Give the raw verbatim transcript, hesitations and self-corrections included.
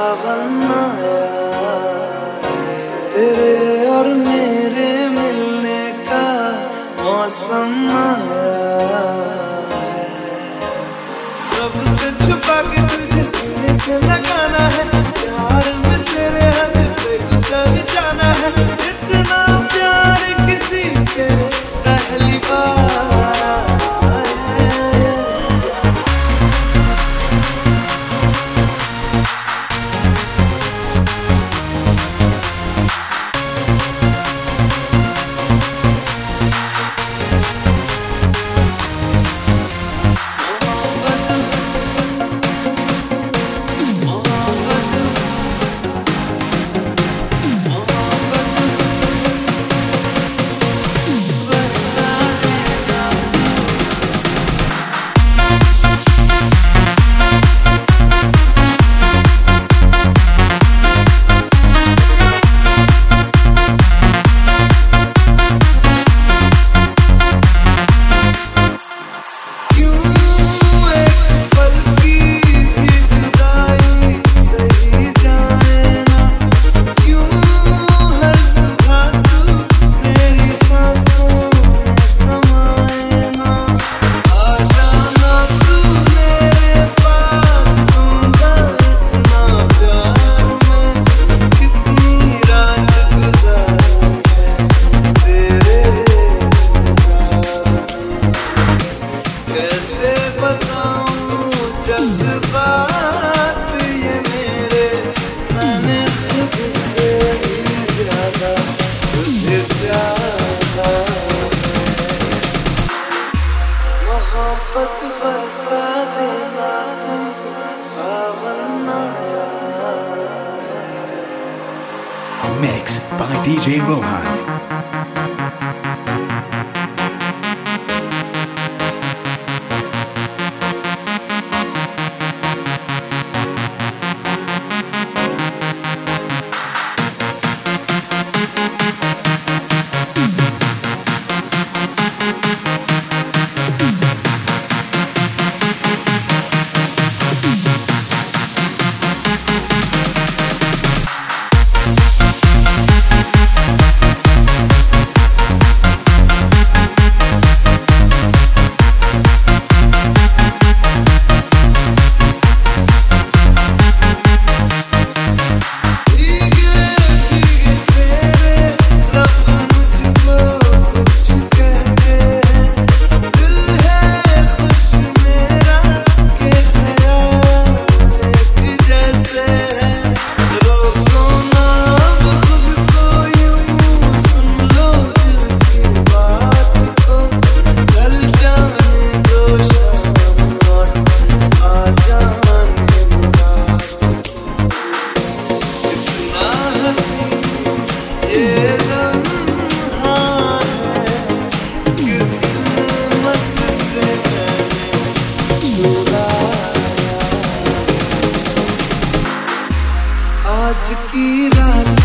सावन आया, तेरे और मेरे मिलने का मौसम आया। सबसे छुपा के तुझे सीने से लगाना है, प्यार में तेरे हद से गुजर जाना है। इतना प्यार किसी के पहली बार जज्बात ये मेरे, मैंने खुद से भी ज्यादा तुझे चाहा। मोहब्बत बरसा देना तू, सावन आया। Mix by D J Rohan. आज की रात